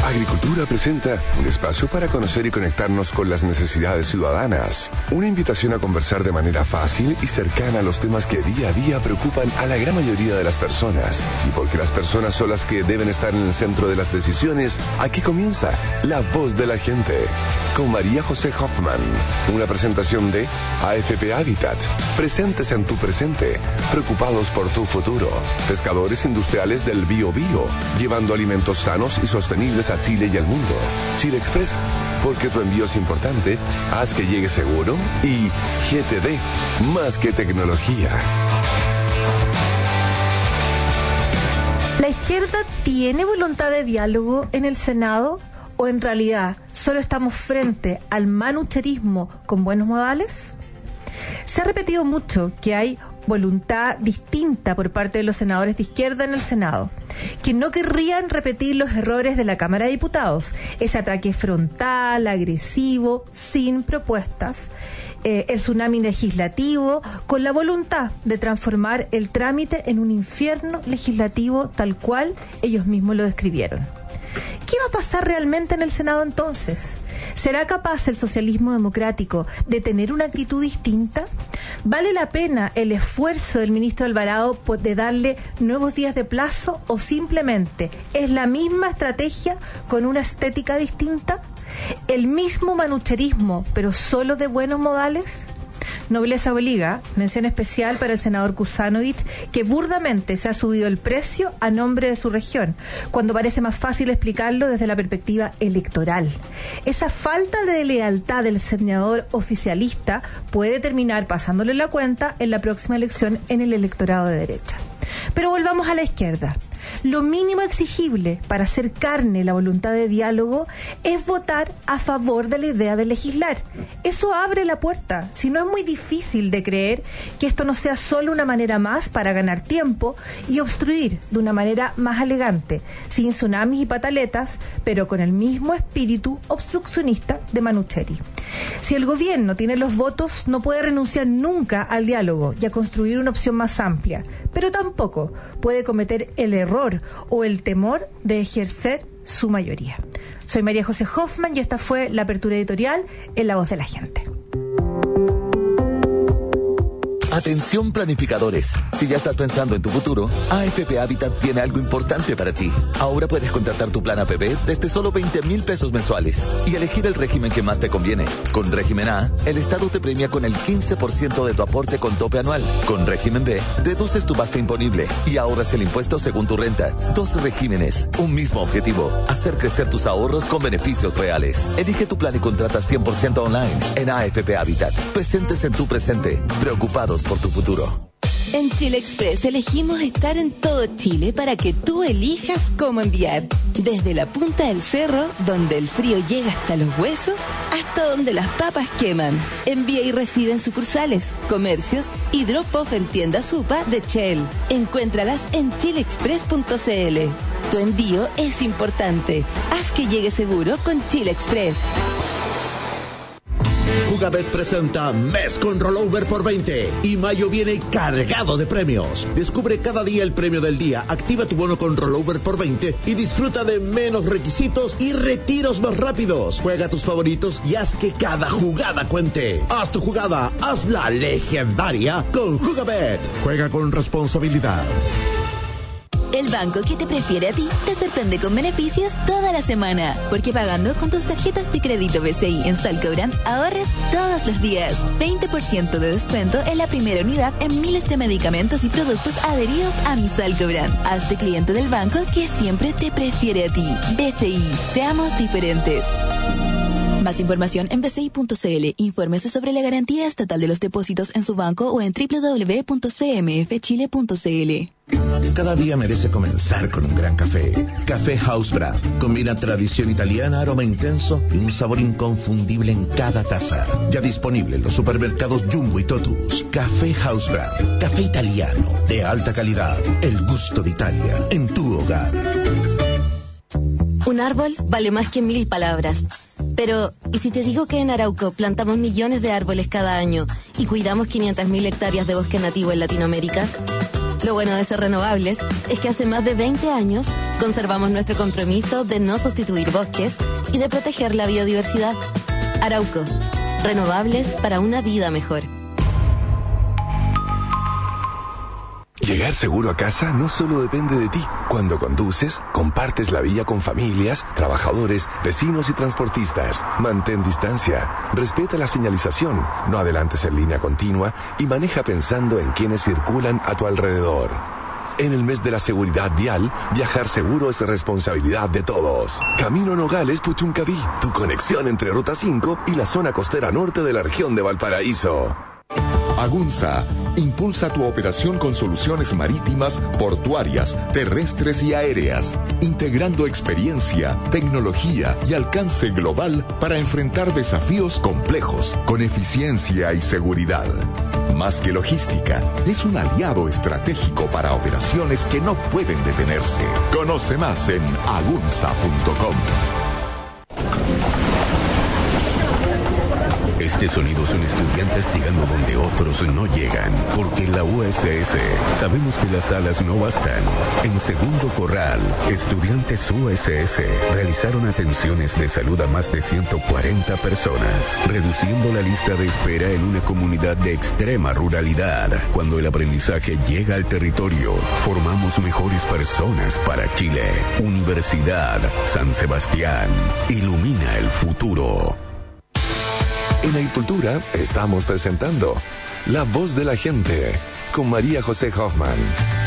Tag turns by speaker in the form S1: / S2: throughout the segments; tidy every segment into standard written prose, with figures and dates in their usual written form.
S1: Agricultura presenta un espacio para conocer y conectarnos con las necesidades ciudadanas. Una invitación a conversar de manera fácil y cercana a los temas que día a día preocupan a la gran mayoría de las personas. Y porque las personas son las que deben estar en el centro de las decisiones, aquí comienza La Voz de la Gente. Con María José Hoffman. Una presentación de AFP Habitat. Presentes en tu presente. Preocupados por tu futuro. Pescadores industriales del Bío Bío. Llevando alimentos sanos y sostenibles a Chile y al mundo. Chile Express, porque tu envío es importante, haz que llegue seguro. Y GTD, más que tecnología.
S2: ¿La izquierda tiene voluntad de diálogo en el Senado? ¿O en realidad solo estamos frente al manucherismo con buenos modales? Se ha repetido mucho que hay voluntad distinta por parte de los senadores de izquierda en el Senado, que no querrían repetir los errores de la Cámara de Diputados, ese ataque frontal, agresivo, sin propuestas, el tsunami legislativo, con la voluntad de transformar el trámite en un infierno legislativo tal cual ellos mismos lo describieron. ¿Qué va a pasar realmente en el Senado entonces? ¿Será capaz el socialismo democrático de tener una actitud distinta? ¿Vale la pena el esfuerzo del ministro Alvarado de darle nuevos días de plazo o simplemente es la misma estrategia con una estética distinta? ¿El mismo manucherismo, pero solo de buenos modales? Nobleza obliga, mención especial para el senador Kuzanovich, que burdamente se ha subido el precio a nombre de su región, cuando parece más fácil explicarlo desde la perspectiva electoral. Esa falta de lealtad del senador oficialista puede terminar pasándole la cuenta en la próxima elección en el electorado de derecha. Pero volvamos a la izquierda. Lo mínimo exigible para hacer carne la voluntad de diálogo es votar a favor de la idea de legislar. Eso abre la puerta. Si no, es muy difícil de creer que esto no sea solo una manera más para ganar tiempo y obstruir de una manera más elegante, sin tsunamis y pataletas, pero con el mismo espíritu obstruccionista de Manucheri. Si el gobierno tiene los votos, no puede renunciar nunca al diálogo y a construir una opción más amplia, pero tampoco puede cometer el error o el temor de ejercer su mayoría. Soy María José Hoffman y esta fue la apertura editorial en La Voz de la Gente.
S3: Atención planificadores, si ya estás pensando en tu futuro, AFP Habitat tiene algo importante para ti. Ahora puedes contratar tu plan APB desde solo 20,000 pesos mensuales y elegir el régimen que más te conviene. Con régimen A, el Estado te premia con el 15% de tu aporte con tope anual. Con régimen B, deduces tu base imponible y ahorras el impuesto según tu renta. 12 regímenes, un mismo objetivo, hacer crecer tus ahorros con beneficios reales. Elige tu plan y contrata 100% online en AFP Habitat. Presentes en tu presente, preocupados por tu futuro.
S4: En Chile Express elegimos estar en todo Chile para que tú elijas cómo enviar. Desde la punta del cerro, donde el frío llega hasta los huesos, hasta donde las papas queman. Envía y recibe en sucursales, comercios y drop-off en tiendas UPA de Shell. Encuéntralas en chileexpress.cl. Tu envío es importante. Haz que llegue seguro con Chile Express.
S5: Jugabet presenta Mes con Rollover por 20 y mayo viene cargado de premios. Descubre cada día el premio del día, activa tu bono con Rollover por 20 y disfruta de menos requisitos y retiros más rápidos. Juega tus favoritos y haz que cada jugada cuente. Haz tu jugada, hazla legendaria con Jugabet. Juega con responsabilidad.
S6: El banco que te prefiere a ti te sorprende con beneficios toda la semana, porque pagando con tus tarjetas de crédito BCI en Salcobrand ahorres todos los días. 20% de descuento en la primera unidad en miles de medicamentos y productos adheridos a mi Salcobrand. Hazte cliente del banco que siempre te prefiere a ti. BCI, seamos diferentes. Más información en bci.cl. Infórmese sobre la garantía estatal de los depósitos en su banco o en www.cmfchile.cl.
S5: Cada día merece comenzar con un gran café. Café House Brand. Combina tradición italiana, aroma intenso y un sabor inconfundible en cada taza. Ya disponible en los supermercados Jumbo y Totus. Café House Brand. Café italiano de alta calidad. El gusto de Italia en tu hogar.
S7: Un árbol vale más que 1000 palabras. Pero, ¿y si te digo que en Arauco plantamos millones de árboles cada año y cuidamos 500.000 hectáreas de bosque nativo en Latinoamérica? Lo bueno de ser renovables es que hace más de 20 años Conservamos nuestro compromiso de no sustituir bosques y de proteger la biodiversidad. Arauco, renovables para una vida mejor.
S1: Llegar seguro a casa no solo depende de ti. Cuando conduces, compartes la vía con familias, trabajadores, vecinos y transportistas. Mantén distancia, respeta la señalización, no adelantes en línea continua y maneja pensando en quienes circulan a tu alrededor. En el mes de la seguridad vial, viajar seguro es responsabilidad de todos. Camino Nogales Puchuncaví, tu conexión entre Ruta 5 y la zona costera norte de la región de Valparaíso.
S8: Agunza impulsa tu operación con soluciones marítimas, portuarias, terrestres y aéreas, integrando experiencia, tecnología y alcance global para enfrentar desafíos complejos con eficiencia y seguridad. Más que logística, es un aliado estratégico para operaciones que no pueden detenerse. Conoce más en agunza.com.
S9: Este sonido son estudiantes llegando donde otros no llegan, porque en la USS sabemos que las alas no bastan. En Segundo Corral, estudiantes USS realizaron atenciones de salud a más de 140 personas, reduciendo la lista de espera en una comunidad de extrema ruralidad. Cuando el aprendizaje llega al territorio, formamos mejores personas para Chile. Universidad San Sebastián, ilumina el futuro.
S1: En Agricultura estamos presentando La Voz de la Gente con María José Hoffman.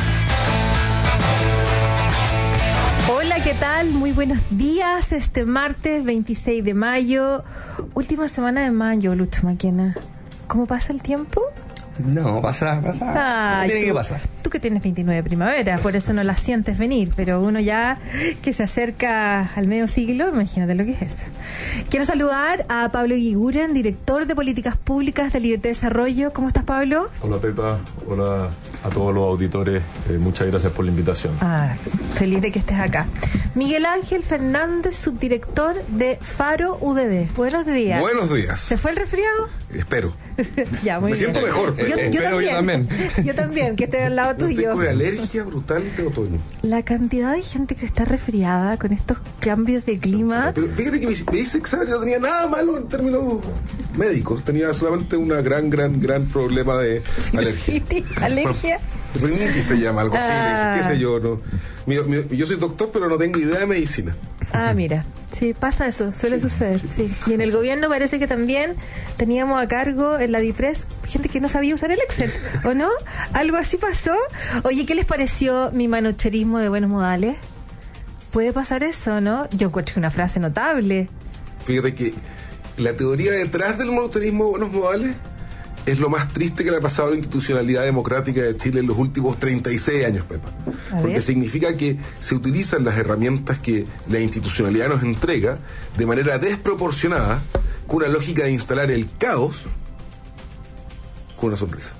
S2: Hola, ¿qué tal? Muy buenos días. Este martes 26 de mayo, última semana de mayo, Lucho Maquena. ¿Cómo pasa el tiempo?
S10: No, pasa. Tiene que pasar.
S2: Tú que tienes 29 primaveras, por eso no las sientes venir, pero uno ya que se acerca al medio siglo, imagínate lo que es eso. Quiero saludar a Pablo Guiguren, director de Políticas Públicas de Libertad y Desarrollo. ¿Cómo estás, Pablo?
S11: Hola, Pepa. Hola a todos los auditores. Muchas gracias por la invitación.
S2: Feliz de que estés acá. Miguel Ángel Fernández, subdirector de Faro UDD. Buenos días.
S12: Buenos días.
S2: ¿Se fue el resfriado?
S12: Espero.
S2: Ya, muy
S12: Me
S2: bien.
S12: siento mejor.
S2: Yo también. Yo también, que estoy al lado tuyo.
S12: Tengo alergia brutal de otoño.
S2: La cantidad de gente que está resfriada con estos cambios de clima.
S12: Pero fíjate que me dice que no tenía nada malo en términos médicos. Tenía solamente una gran problema de alergia.
S2: ¿Alergia?
S12: Rinitis se llama, algo así, qué sé yo. No. Yo soy doctor, pero no tengo idea de medicina.
S2: Mira, sí, pasa eso, suele suceder, sí. Y en el gobierno parece que también teníamos a cargo en la DIPRES gente que no sabía usar el Excel, ¿o no? Algo así pasó. Oye, ¿qué les pareció mi manocherismo de buenos modales? ¿Puede pasar eso, no? Yo encuentro una frase notable.
S12: Fíjate que la teoría detrás del manocherismo de buenos modales es lo más triste que le ha pasado a la institucionalidad democrática de Chile en los últimos 36 años, Pepa. Porque significa que se utilizan las herramientas que la institucionalidad nos entrega de manera desproporcionada, con una lógica de instalar el caos con una sonrisa.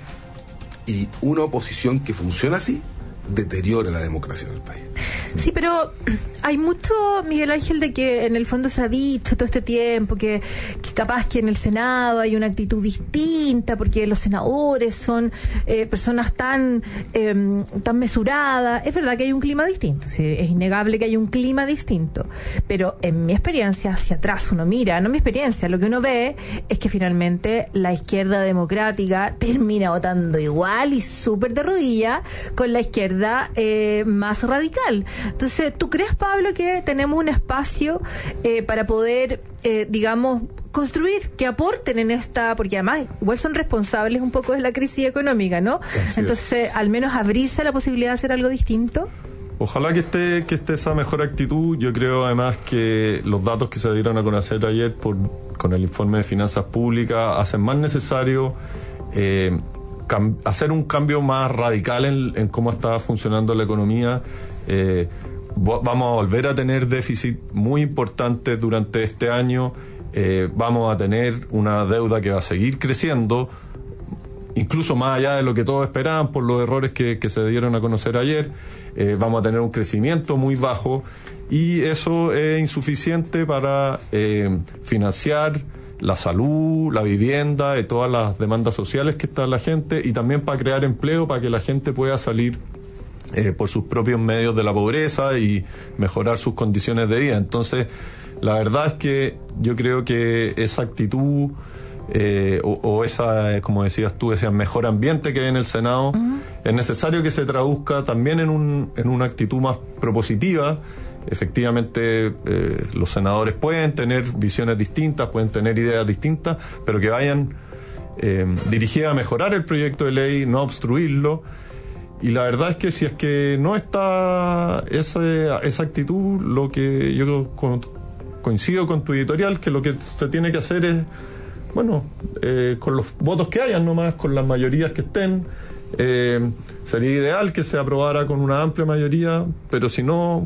S12: Y una oposición que funciona así deteriora la democracia del país.
S2: Sí, pero hay mucho, Miguel Ángel, de que en el fondo se ha dicho todo este tiempo que capaz que en el Senado hay una actitud distinta porque los senadores son personas tan mesuradas. Es verdad que hay un clima distinto, sí, es innegable que hay un clima distinto, pero en mi experiencia hacia atrás uno mira, no mi experiencia, lo que uno ve es que finalmente la izquierda democrática termina votando igual y súper de rodillas con la izquierda más radical. Entonces, ¿tú crees, Pablo, que tenemos un espacio para poder, digamos, construir, que aporten en esta, porque además igual son responsables un poco de la crisis económica, ¿no? Entonces, al menos abrirse a la posibilidad de hacer algo distinto.
S11: Ojalá que esté esa mejor actitud. Yo creo además que los datos que se dieron a conocer ayer con el informe de finanzas públicas hacen más necesario hacer un cambio más radical en cómo está funcionando la economía. Vamos a volver a tener déficit muy importante durante este año. Vamos a tener una deuda que va a seguir creciendo, incluso más allá de lo que todos esperaban por los errores que se dieron a conocer ayer. Vamos a tener un crecimiento muy bajo y eso es insuficiente para financiar la salud, la vivienda y todas las demandas sociales que está la gente, y también para crear empleo, para que la gente pueda salir por sus propios medios de la pobreza y mejorar sus condiciones de vida. Entonces, la verdad es que yo creo que esa actitud o esa, como decías tú, ese mejor ambiente que hay en el Senado, es necesario que se traduzca también en una actitud más propositiva. Efectivamente, los senadores pueden tener visiones distintas, pueden tener ideas distintas, pero que vayan dirigidas a mejorar el proyecto de ley, no a obstruirlo. Y la verdad es que si es que no está esa actitud, lo que yo coincido con tu editorial, que lo que se tiene que hacer es, bueno, con los votos que hayan nomás, con las mayorías que estén, sería ideal que se aprobara con una amplia mayoría, pero si no,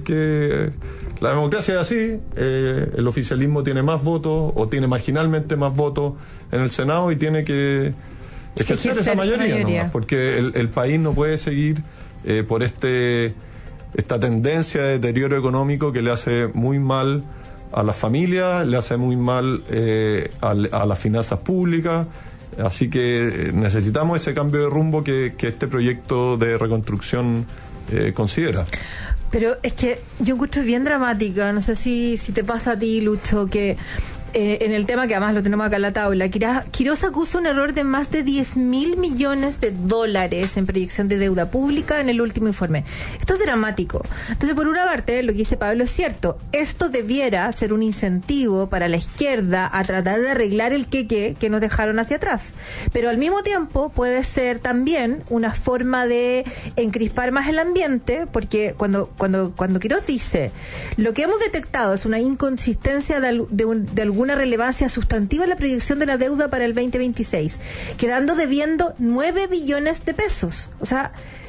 S11: la democracia es así, el oficialismo tiene más votos, o tiene marginalmente más votos en el Senado, y tiene que ejercer esa mayoría nomás, porque el país no puede seguir por esta tendencia de deterioro económico que le hace muy mal a las familias, le hace muy mal a las finanzas públicas. Así que necesitamos ese cambio de rumbo que este proyecto de reconstrucción considera.
S2: Pero es que yo encuentro bien dramática, no sé si te pasa a ti, Lucho, que en el tema que además lo tenemos acá en la tabla, Quirós acusa un error de más de 10.000 millones de dólares en proyección de deuda pública en el último informe. Esto es dramático. Entonces, por una parte, lo que dice Pablo es cierto. Esto debiera ser un incentivo para la izquierda a tratar de arreglar el que nos dejaron hacia atrás. Pero al mismo tiempo puede ser también una forma de encrispar más el ambiente, porque cuando Quirós dice lo que hemos detectado es una inconsistencia de alguna relevancia sustantiva en la proyección de la deuda para el 2026, quedando debiendo 9 billones de pesos. O sea,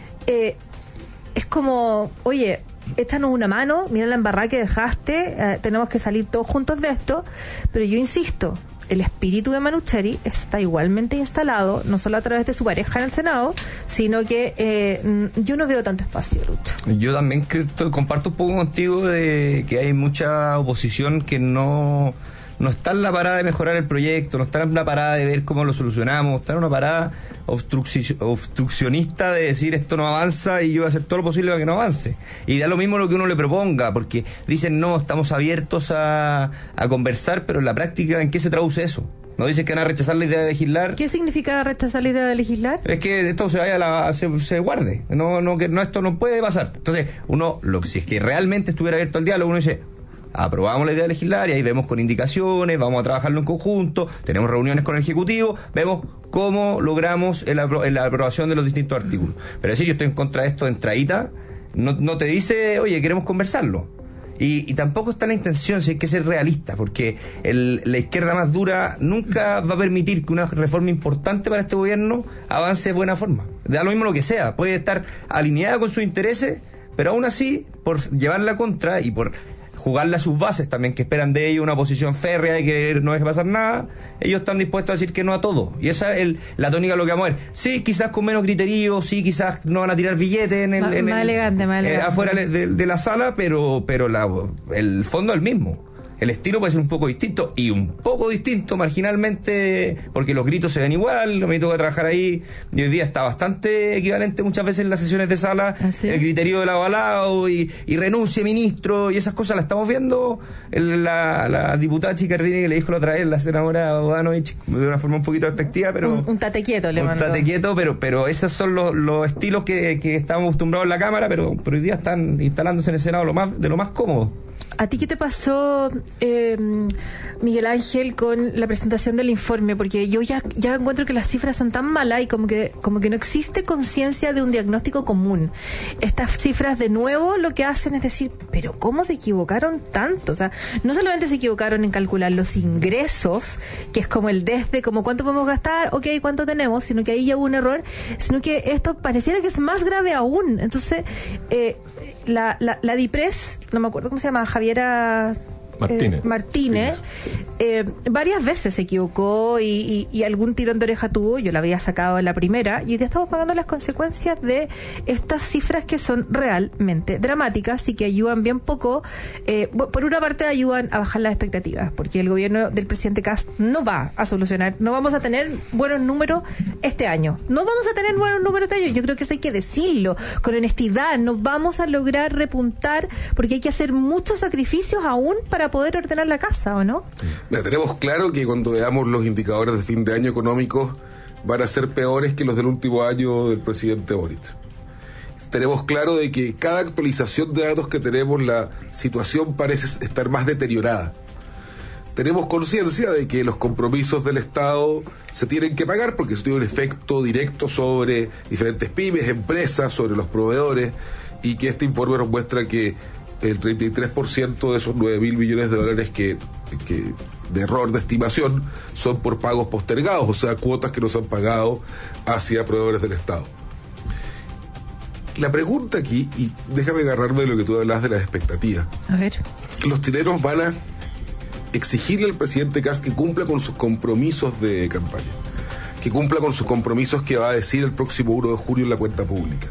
S2: es como, oye, échanos una mano, mira la embarrada que dejaste, tenemos que salir todos juntos de esto. Pero yo insisto, el espíritu de Manucheri está igualmente instalado, no solo a través de su pareja en el Senado, sino que yo no veo tanto espacio, Lucho.
S10: Yo también comparto un poco contigo de que hay mucha oposición que no está en la parada de mejorar el proyecto, no está en la parada de ver cómo lo solucionamos, está en una parada obstruccionista de decir esto no avanza y yo voy a hacer todo lo posible para que no avance. Y da lo mismo lo que uno le proponga, porque dicen no, estamos abiertos a conversar, pero en la práctica, ¿en qué se traduce eso? ¿No dicen que van a rechazar la idea de legislar?
S2: ¿Qué significa rechazar la idea de legislar?
S10: Es que esto se guarde, que esto no puede pasar. Entonces, si es que realmente estuviera abierto al diálogo, uno dice, aprobamos la idea de legislar y ahí vemos con indicaciones, vamos a trabajarlo en conjunto, tenemos reuniones con el Ejecutivo, vemos cómo logramos la aprobación de los distintos artículos. Pero decir yo estoy en contra de esto de entradita, no te dice, oye, queremos conversarlo. Y tampoco está la intención, si hay que ser realista, porque la izquierda más dura nunca va a permitir que una reforma importante para este gobierno avance de buena forma. Da lo mismo lo que sea, puede estar alineada con sus intereses, pero aún así, por llevarla contra y por jugarle a sus bases también, que esperan de ellos una posición férrea y que no deje pasar nada, ellos están dispuestos a decir que no a todo. Y esa es la tónica de lo que vamos a ver. Sí, quizás con menos criterio, sí, quizás no van a tirar billetes más elegante. Afuera de la sala, pero el fondo es el mismo. El estilo puede ser un poco distinto, y un poco distinto marginalmente, porque los gritos se ven igual, me toca trabajar ahí, y hoy día está bastante equivalente muchas veces en las sesiones de sala, el criterio del avalado, y renuncie ministro, y esas cosas las estamos viendo. La diputada Chicardini, que le dijo la otra vez, la senadora Bodanovich, de una forma un poquito despectiva, pero...
S2: Un tate quieto le mandó.
S10: Un tate quieto, pero esos son los estilos que estamos acostumbrados en la Cámara, pero hoy día están instalándose en el Senado de lo más cómodo.
S2: ¿A ti qué te pasó, Miguel Ángel, con la presentación del informe? Porque yo ya encuentro que las cifras son tan malas y como que no existe conciencia de un diagnóstico común. Estas cifras, de nuevo, lo que hacen es decir, pero ¿cómo se equivocaron tanto? O sea, no solamente se equivocaron en calcular los ingresos, que es como como cuánto podemos gastar, ok, cuánto tenemos, sino que ahí ya hubo un error, sino que esto pareciera que es más grave aún. Entonces, la DIPRES, no me acuerdo cómo se llama, Javiera Martínez, varias veces se equivocó y algún tirón de oreja tuvo. Yo la había sacado en la primera y hoy día estamos pagando las consecuencias de estas cifras que son realmente dramáticas y que ayudan bien poco. Por una parte ayudan a bajar las expectativas, porque el gobierno del presidente Kast no va a solucionar, no vamos a tener buenos números este año. No vamos a tener buenos números este año. Yo creo que eso hay que decirlo con honestidad. No vamos a lograr repuntar porque hay que hacer muchos sacrificios aún para poder ordenar la casa, ¿o no?
S12: Mira, tenemos claro que cuando veamos los indicadores de fin de año económicos van a ser peores que los del último año del presidente Boric. Tenemos claro de que cada actualización de datos que tenemos, la situación parece estar más deteriorada. Tenemos conciencia de que los compromisos del Estado se tienen que pagar porque eso tiene un efecto directo sobre diferentes pymes, empresas, sobre los proveedores, y que este informe nos muestra que el 33% de esos 9.000 millones de dólares que de error de estimación son por pagos postergados, o sea, cuotas que no se han pagado hacia proveedores del Estado. La pregunta aquí, y déjame agarrarme de lo que tú hablas de las expectativas.
S2: A ver.
S12: Los chilenos van a exigirle al presidente Kast que cumpla con sus compromisos de campaña, que cumpla con sus compromisos que va a decir el próximo 1 de julio en la cuenta pública.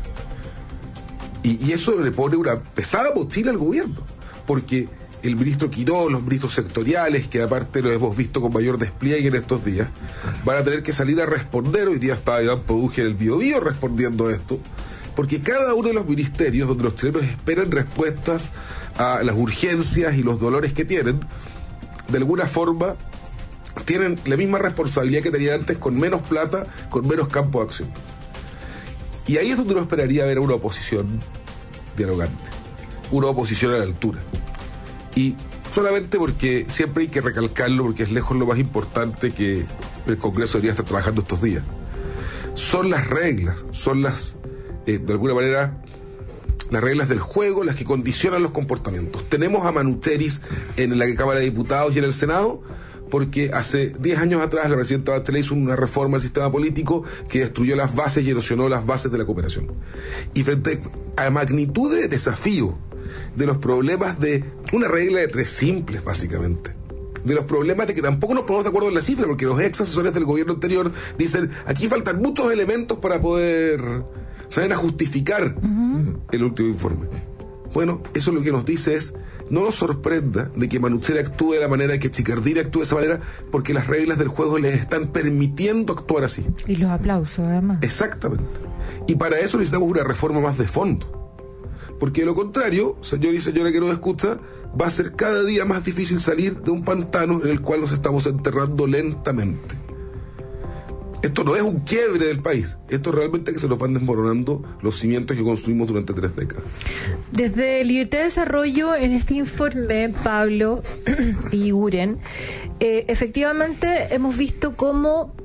S12: Y eso le pone una pesada mochila al gobierno, porque el ministro Quirós, los ministros sectoriales, que aparte lo hemos visto con mayor despliegue en estos días, van a tener que salir a responder. Hoy día está Iván Produje en el Biobío respondiendo a esto, porque cada uno de los ministerios donde los chilenos esperan respuestas a las urgencias y los dolores que tienen, de alguna forma tienen la misma responsabilidad que tenían antes, con menos plata, con menos campo de acción. Y ahí es donde uno esperaría ver a una oposición dialogante, una oposición a la altura. Y solamente porque siempre hay que recalcarlo, porque es lejos lo más importante que el Congreso debería estar trabajando estos días. Son las reglas, son las, de alguna manera, las reglas del juego las que condicionan los comportamientos. Tenemos a Manuteris en la Cámara de Diputados y en el Senado, porque hace 10 años atrás la presidenta Bachelet hizo una reforma al sistema político que destruyó las bases y erosionó las bases de la cooperación. Y frente a la magnitud de desafío, de los problemas de una regla de 3 simples, básicamente, de los problemas de que tampoco nos ponemos de acuerdo en la cifra, porque los ex asesores del gobierno anterior dicen, aquí faltan muchos elementos para poder saber a justificar el último informe. Bueno, eso lo que nos dice es, no nos sorprenda de que Manuchera actúe de la manera, que Chicardini actúe de esa manera, porque las reglas del juego les están permitiendo actuar así.
S2: Y los aplausos, además.
S12: Exactamente. Y para eso necesitamos una reforma más de fondo. Porque de lo contrario, señor y señora que nos escucha, va a ser cada día más difícil salir de un pantano en el cual nos estamos enterrando lentamente. Esto no es un quiebre del país, esto es realmente que se nos van desmoronando los cimientos que construimos durante 3 décadas.
S2: Desde Libertad de Desarrollo, en este informe, Pablo y Uren, efectivamente hemos visto cómo,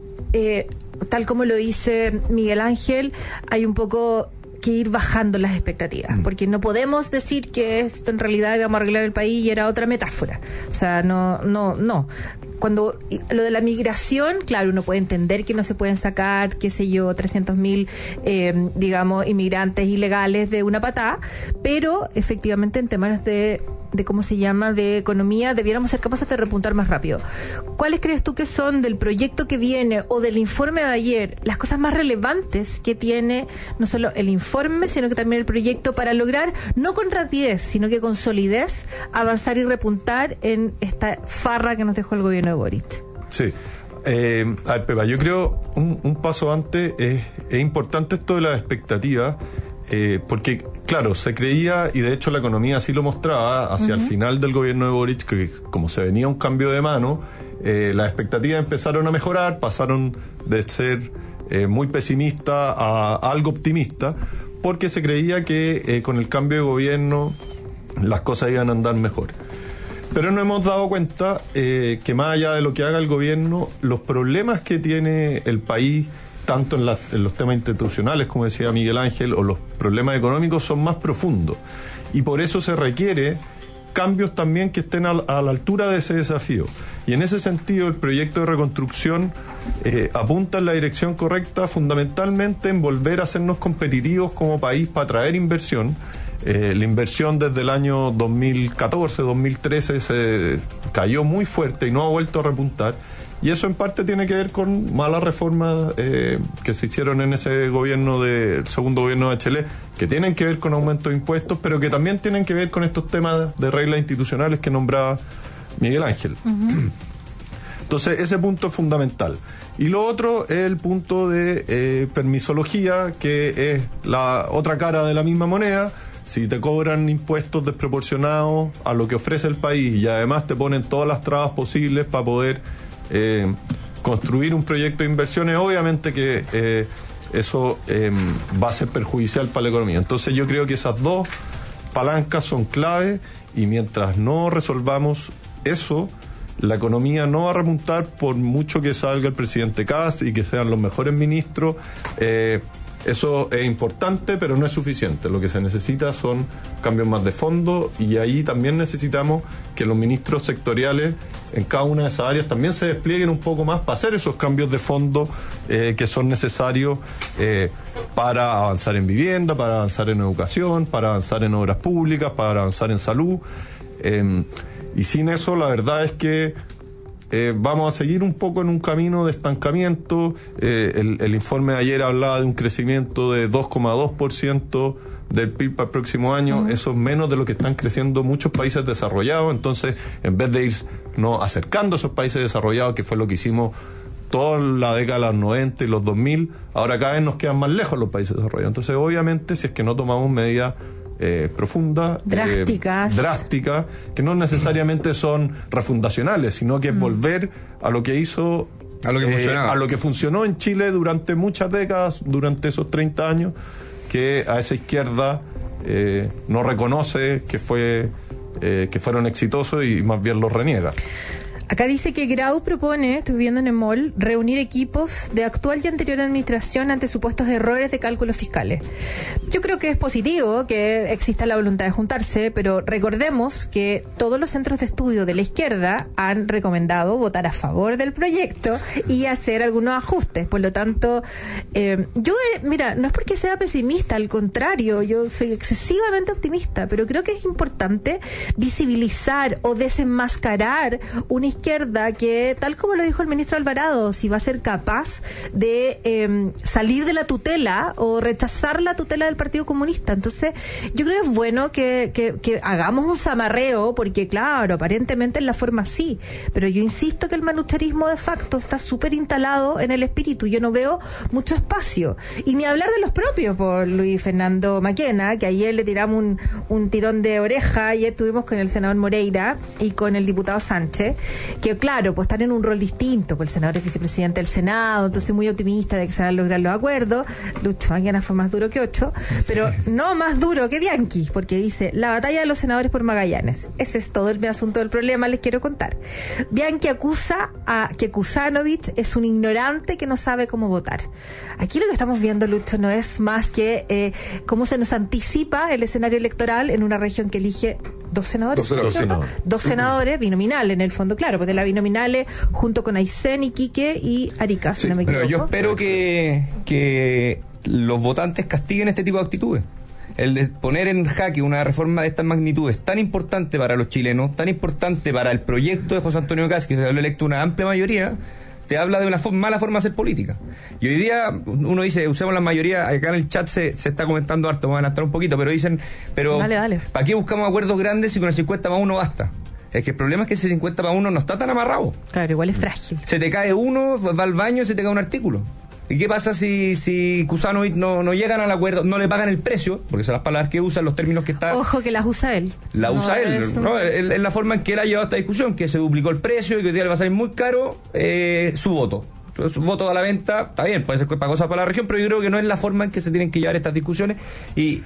S2: tal como lo dice Miguel Ángel, hay un poco que ir bajando las expectativas, porque no podemos decir que esto en realidad íbamos a arreglar el país y era otra metáfora. O sea, no. Cuando lo de la migración, claro, uno puede entender que no se pueden sacar, qué sé yo, 300.000, digamos, inmigrantes ilegales de una patada, pero efectivamente en temas de cómo se llama, de economía, debiéramos ser capaces de repuntar más rápido. ¿Cuáles crees tú que son del proyecto que viene o del informe de ayer las cosas más relevantes que tiene no solo el informe, sino que también el proyecto para lograr, no con rapidez, sino que con solidez, avanzar y repuntar en esta farra que nos dejó el gobierno de Boric?
S11: Sí. A ver, Pepa, yo creo un paso antes es importante esto de las expectativas. Porque, claro, se creía, y de hecho la economía así lo mostraba, hacia el final del gobierno de Boric, que como se venía un cambio de mano, las expectativas empezaron a mejorar, pasaron de ser muy pesimista a algo optimista, porque se creía que con el cambio de gobierno las cosas iban a andar mejor. Pero nos hemos dado cuenta que más allá de lo que haga el gobierno, los problemas que tiene el país, tanto en los temas institucionales, como decía Miguel Ángel, o los problemas económicos, son más profundos. Y por eso se requiere cambios también que estén a la altura de ese desafío. Y en ese sentido, el proyecto de reconstrucción apunta en la dirección correcta, fundamentalmente en volver a hacernos competitivos como país para atraer inversión, La inversión desde el año 2014, 2013 se cayó muy fuerte y no ha vuelto a repuntar. Y eso en parte tiene que ver con malas reformas que se hicieron en ese gobierno, el segundo gobierno de Bachelet, que tienen que ver con aumento de impuestos, pero que también tienen que ver con estos temas de reglas institucionales que nombraba Miguel Ángel. Uh-huh. Entonces, ese punto es fundamental. Y lo otro es el punto de permisología, que es la otra cara de la misma moneda. Si te cobran impuestos desproporcionados a lo que ofrece el país y además te ponen todas las trabas posibles para poder construir un proyecto de inversiones, obviamente que eso va a ser perjudicial para la economía. Entonces yo creo que esas dos palancas son clave, y mientras no resolvamos eso, la economía no va a remontar por mucho que salga el presidente Kast y que sean los mejores ministros. Eso es importante, pero no es suficiente. Lo que se necesita son cambios más de fondo, y ahí también necesitamos que los ministros sectoriales en cada una de esas áreas también se desplieguen un poco más para hacer esos cambios de fondo que son necesarios para avanzar en vivienda, para avanzar en educación, para avanzar en obras públicas, para avanzar en salud. Y sin eso, la verdad es que vamos a seguir un poco en un camino de estancamiento. El informe de ayer hablaba de un crecimiento de 2,2% del PIB para el próximo año. Uh-huh. Eso es menos de lo que están creciendo muchos países desarrollados. Entonces, en vez de irnos acercando a esos países desarrollados, que fue lo que hicimos toda la década de los 90 y los 2000, ahora cada vez nos quedan más lejos los países desarrollados. Entonces, obviamente, si es que no tomamos medidas profundas, drásticas, que no necesariamente son refundacionales, sino que es volver a lo que hizo, a lo que funcionó en Chile durante muchas décadas, durante esos 30 años, que a esa izquierda no reconoce que fueron exitosos y más bien los reniega.
S2: Acá dice que Grau propone, estoy viendo en el MOL, reunir equipos de actual y anterior administración ante supuestos errores de cálculos fiscales. Yo creo que es positivo que exista la voluntad de juntarse, pero recordemos que todos los centros de estudio de la izquierda han recomendado votar a favor del proyecto y hacer algunos ajustes. Por lo tanto, mira, no es porque sea pesimista, al contrario, yo soy excesivamente optimista, pero creo que es importante visibilizar o desenmascarar una izquierda que, tal como lo dijo el ministro Alvarado, si va a ser capaz de salir de la tutela o rechazar la tutela del Partido Comunista. Entonces, yo creo que es bueno que hagamos un zamarreo, porque claro, aparentemente en la forma sí, pero yo insisto que el manucherismo de facto está súper instalado en el espíritu. Yo no veo mucho espacio. Y ni hablar de los propios, por Luis Fernando Maquena, que ayer le tiramos un tirón de oreja. Ayer estuvimos con el senador Moreira y con el diputado Sánchez, que claro, pues están en un rol distinto, pues el senador es vicepresidente del Senado, entonces muy optimista de que se van a lograr los acuerdos. Lucho Maquena fue más duro que 8, pero no más duro que Bianchi, porque dice, la batalla de los senadores por Magallanes. Ese es todo el asunto del problema, les quiero contar. Bianchi acusa a que Kusanovich es un ignorante que no sabe cómo votar. Aquí lo que estamos viendo, Lucho, no es más que cómo se nos anticipa el escenario electoral en una región que elige dos senadores binominales, en el fondo, claro, pues de la binominales junto con Aysén, Iquique y Arica, si no me equivoco.
S10: Pero yo espero que los votantes castiguen este tipo de actitudes. El de poner en jaque una reforma de estas magnitudes, tan importante para los chilenos, tan importante para el proyecto de José Antonio Kast, que se había electo una amplia mayoría, te habla de una mala forma de hacer política. Y hoy día uno dice, usemos la mayoría, acá en el chat se está comentando harto, me van a estar un poquito, pero dicen, dale. ¿Para qué buscamos acuerdos grandes si con el 50+1 basta? Es que el problema es que ese 50+1 no está tan amarrado.
S2: Claro, igual es frágil.
S10: Se te cae uno, va al baño, se te cae un artículo. ¿Y qué pasa si Kusanovich no llegan al acuerdo, no le pagan el precio? Porque son las palabras que usan, los términos que está...
S2: Ojo, que las usa él.
S10: Es la forma en que él ha llevado esta discusión, que se duplicó el precio y que hoy día le va a salir muy caro su voto. Su voto a la venta, está bien, puede ser para cosas para la región, pero yo creo que no es la forma en que se tienen que llevar estas discusiones. Y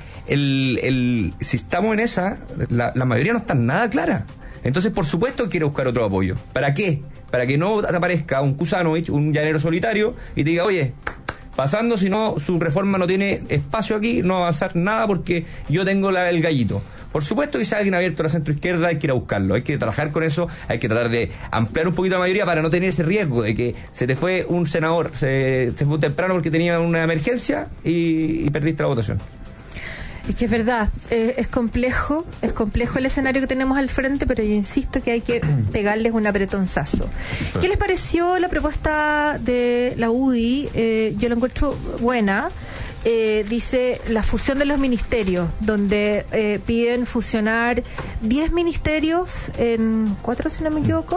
S10: si estamos en esa, la mayoría no está nada clara. Entonces, por supuesto, quiere buscar otro apoyo. ¿Para qué? Para que no aparezca un Kusanovich, un llanero solitario, y te diga, oye, pasando, si no, su reforma no tiene espacio aquí, no va a avanzar nada porque yo tengo el gallito. Por supuesto que si hay alguien abierto a la centroizquierda, hay que ir a buscarlo, hay que trabajar con eso, hay que tratar de ampliar un poquito la mayoría para no tener ese riesgo de que se te fue un senador, se fue temprano porque tenía una emergencia y perdiste la votación.
S2: Es que es verdad, es complejo el escenario que tenemos al frente, pero yo insisto que hay que pegarles un apretonzazo. ¿Qué les pareció la propuesta de la UDI? Yo la encuentro buena. Dice la fusión de los ministerios, donde piden fusionar 10 ministerios en 4, si no me equivoco.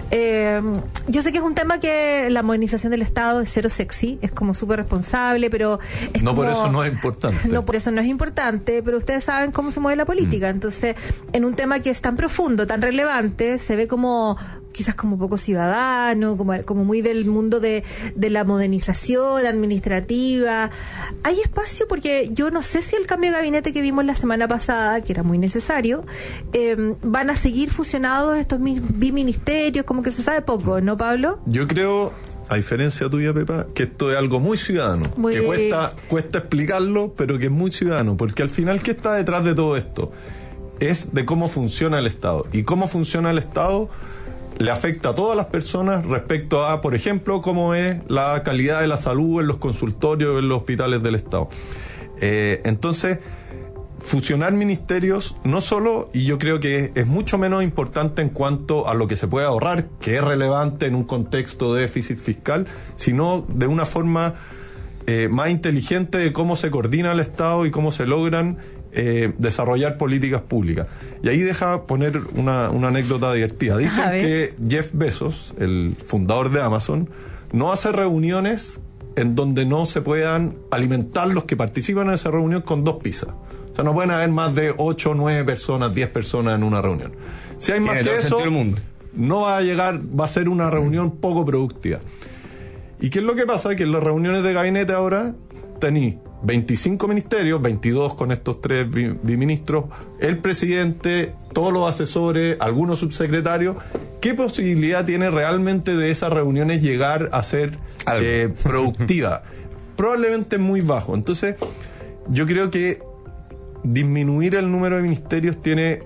S2: Yo sé que es un tema que la modernización del Estado es cero sexy, es como súper responsable, pero es
S11: no
S2: como,
S11: por eso no es importante.
S2: No por eso no es importante, pero ustedes saben cómo se mueve la política. Entonces, en un tema que es tan profundo, tan relevante, se ve como quizás como poco ciudadano, como muy del mundo de la modernización administrativa. Hay espacio porque yo no sé si el cambio de gabinete que vimos la semana pasada, que era muy necesario, van a seguir fusionados estos biministerios, como que se sabe poco, ¿no, Pablo?
S11: Yo creo, a diferencia tuya, Pepa, que esto es algo muy ciudadano, que cuesta explicarlo, pero que es muy ciudadano, porque al final, ¿qué está detrás de todo esto? Es de cómo funciona el Estado. Y cómo funciona el Estado le afecta a todas las personas respecto a, por ejemplo, cómo es la calidad de la salud en los consultorios, en los hospitales del Estado. Entonces, fusionar ministerios no solo, y yo creo que es mucho menos importante en cuanto a lo que se puede ahorrar, que es relevante en un contexto de déficit fiscal, sino de una forma más inteligente de cómo se coordina el Estado y cómo se logran desarrollar políticas públicas. Y ahí deja poner una anécdota divertida. Dicen que Jeff Bezos, el fundador de Amazon, no hace reuniones en donde no se puedan alimentar los que participan en esa reunión con 2 pizzas. O sea, no pueden haber más de 8, 9 personas, 10 personas en una reunión. Si hay más que eso, no va a llegar, va a ser una reunión poco productiva. ¿Y qué es lo que pasa? Que en las reuniones de gabinete ahora tenéis 25 ministerios, 22 con estos 3 biministros, el presidente, todos los asesores, algunos subsecretarios. ¿Qué posibilidad tiene realmente de esas reuniones llegar a ser productiva? Probablemente muy bajo. Entonces, yo creo que disminuir el número de ministerios tiene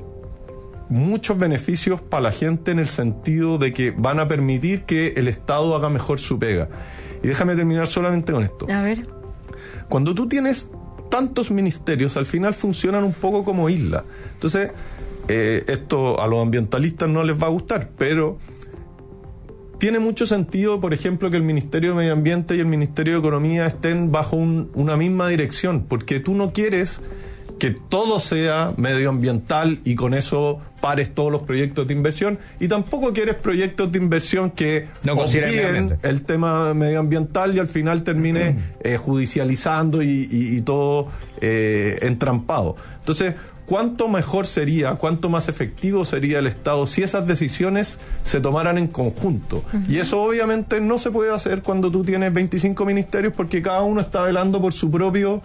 S11: muchos beneficios para la gente, en el sentido de que van a permitir que el Estado haga mejor su pega. Y déjame terminar solamente con esto.
S2: A ver.
S11: Cuando tú tienes tantos ministerios, al final funcionan un poco como islas. Entonces, esto a los ambientalistas no les va a gustar, pero tiene mucho sentido, por ejemplo, que el Ministerio de Medio Ambiente y el Ministerio de Economía estén bajo una misma dirección, porque tú no quieres que todo sea medioambiental y con eso pares todos los proyectos de inversión, y tampoco quieres proyectos de inversión que no obvien el tema medioambiental y al final termine judicializando y todo entrampado. Entonces, ¿cuánto mejor sería, cuánto más efectivo sería el Estado si esas decisiones se tomaran en conjunto? Y eso obviamente no se puede hacer cuando tú tienes 25 ministerios, porque cada uno está velando por su propio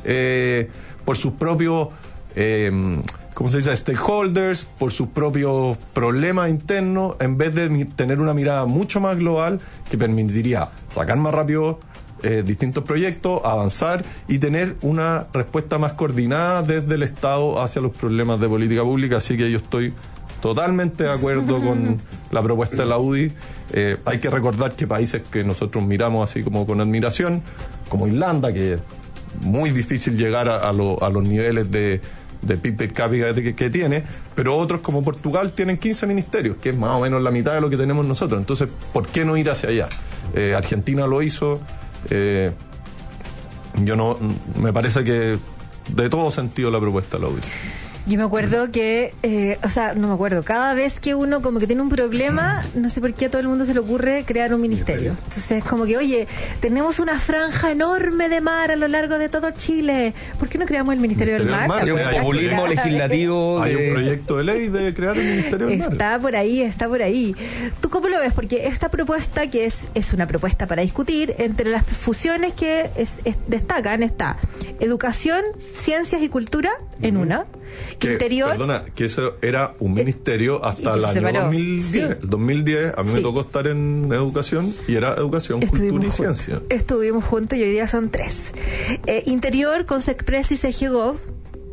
S11: por sus propios ¿cómo se dice? Stakeholders, por sus propios problemas internos, en vez de tener una mirada mucho más global que permitiría sacar más rápido distintos proyectos, avanzar y tener una respuesta más coordinada desde el Estado hacia los problemas de política pública. Así que yo estoy totalmente de acuerdo con la propuesta de la UDI. Hay que recordar que países que nosotros miramos así como con admiración, como Irlanda, que es muy difícil llegar a los niveles de PIB per cápita que tiene, pero otros como Portugal tienen 15 ministerios, que es más o menos la mitad de lo que tenemos nosotros. Entonces, ¿por qué no ir hacia allá? Argentina lo hizo. Me parece que de todo sentido la propuesta de la UDI.
S2: Yo me acuerdo que, cada vez que uno como que tiene un problema, no sé por qué a todo el mundo se le ocurre crear un ministerio. Entonces es como que, oye, tenemos una franja enorme de mar a lo largo de todo Chile, ¿por qué no creamos el Ministerio del Mar?
S10: Hay un populismo legislativo.
S11: Hay un proyecto de ley de crear el Ministerio del Mar.
S2: Está por ahí. ¿Tú cómo lo ves? Porque esta propuesta, que es una propuesta para discutir, entre las fusiones que destacan está educación, ciencias y cultura en una.
S11: Perdona, que eso era un ministerio hasta el año 2010. Sí. El 2010 a mí me tocó estar en educación y era educación, cultura y ciencia.
S2: Estuvimos juntos y hoy día son 3. Interior con SECPRES y CGGOV.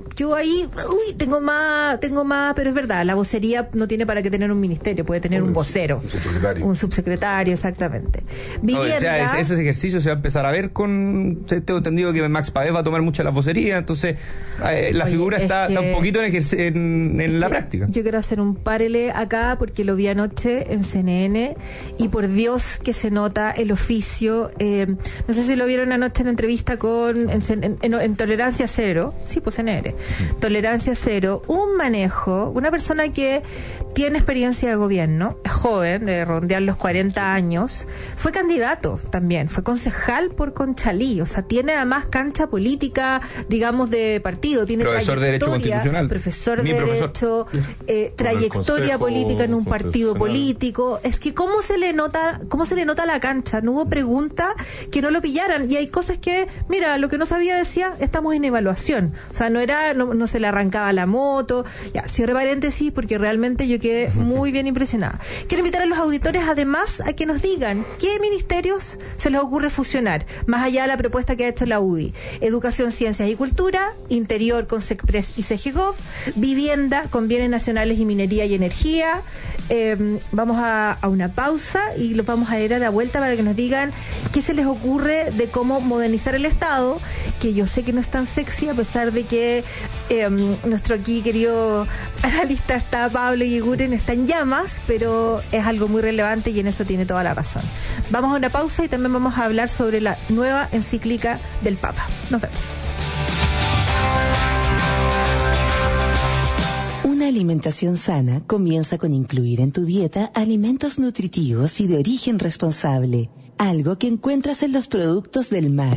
S2: Yo ahí, tengo más, pero es verdad, la vocería no tiene para qué tener un ministerio, puede tener un vocero. Un subsecretario, exactamente. Vivienda.
S10: Esos ejercicios se va a empezar a ver tengo entendido que Max Pavés va a tomar mucha la vocería, entonces la figura está un poquito en la práctica.
S2: Yo quiero hacer un párele acá porque lo vi anoche en CNN y por Dios que se nota el oficio. No sé si lo vieron anoche en entrevista en Tolerancia Cero. Sí, pues CNR. Tolerancia Cero. Un manejo, una persona que tiene experiencia de gobierno, es joven, de rondear los 40 años, fue candidato también, fue concejal por Conchalí, o sea, tiene además cancha política, digamos, de partido, tiene
S10: profesor de Derecho Constitucional.
S2: Profesor de Derecho, trayectoria política en un partido político. Es que cómo se le nota la cancha. No hubo pregunta que no lo pillaran. Y hay cosas que, mira, lo que no sabía decía, estamos en evaluación. O sea, no se le arrancaba la moto. Ya, cierre paréntesis, porque realmente yo quedé muy bien impresionada. Quiero invitar a los auditores, además, a que nos digan qué ministerios se les ocurre fusionar, más allá de la propuesta que ha hecho la UDI. Educación, Ciencias y Cultura, Interior con SECPRES y CEGEGOV, Vivienda con Bienes Nacionales y Minería y Energía. Vamos a una pausa y los vamos a ir a la vuelta para que nos digan qué se les ocurre de cómo modernizar el Estado, que yo sé que no es tan sexy, a pesar de que nuestro aquí querido analista está Pablo Yiguren, está en llamas, pero es algo muy relevante y en eso tiene toda la razón. Vamos a una pausa y también vamos a hablar sobre la nueva encíclica del Papa. Nos vemos.
S4: Una alimentación sana comienza con incluir en tu dieta alimentos nutritivos y de origen responsable, algo que encuentras en los productos del mar.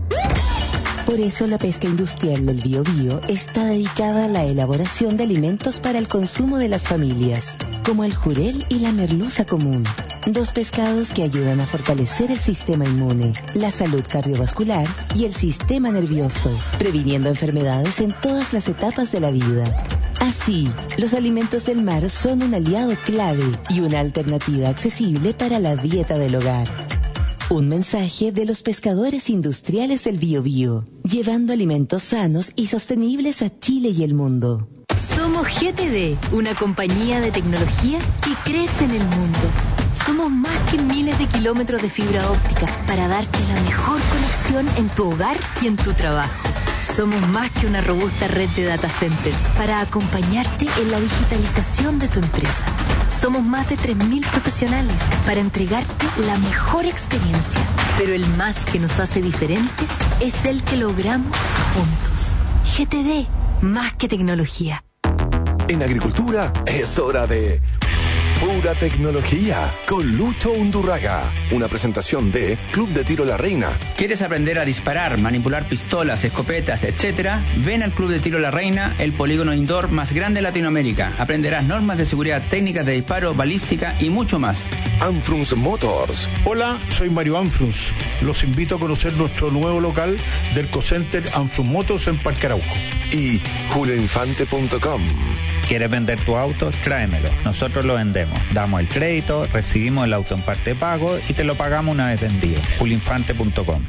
S4: Por eso la pesca industrial del Biobío está dedicada a la elaboración de alimentos para el consumo de las familias, como el jurel y la merluza común, dos pescados que ayudan a fortalecer el sistema inmune, la salud cardiovascular y el sistema nervioso, previniendo enfermedades en todas las etapas de la vida. Así, los alimentos del mar son un aliado clave y una alternativa accesible para la dieta del hogar. Un mensaje de los pescadores industriales del Biobío, llevando alimentos sanos y sostenibles a Chile y el mundo.
S13: Somos GTD, una compañía de tecnología que crece en el mundo. Somos más que miles de kilómetros de fibra óptica para darte la mejor conexión en tu hogar y en tu trabajo. Somos más que una robusta red de data centers para acompañarte en la digitalización de tu empresa. Somos más de 3.000 profesionales para entregarte la mejor experiencia. Pero el más que nos hace diferentes es el que logramos juntos. GTD, más que tecnología.
S1: En agricultura es hora de Pura Tecnología con Lucho Undurraga. Una presentación de Club de Tiro La Reina.
S14: ¿Quieres aprender a disparar, manipular pistolas, escopetas, etcétera? Ven al Club de Tiro La Reina, el polígono indoor más grande de Latinoamérica. Aprenderás normas de seguridad, técnicas de disparo, balística y mucho más.
S1: Anfrunz Motors.
S15: Hola, soy Mario Anfrunz. Los invito a conocer nuestro nuevo local del Cocenter Anfrunz Motors en Parque Arauco.
S1: Y julioinfante.com.
S16: ¿Quieres vender tu auto? Tráemelo. Nosotros lo vendemos. Damos el crédito, recibimos el auto en parte de pago y te lo pagamos una vez vendido. julioinfante.com.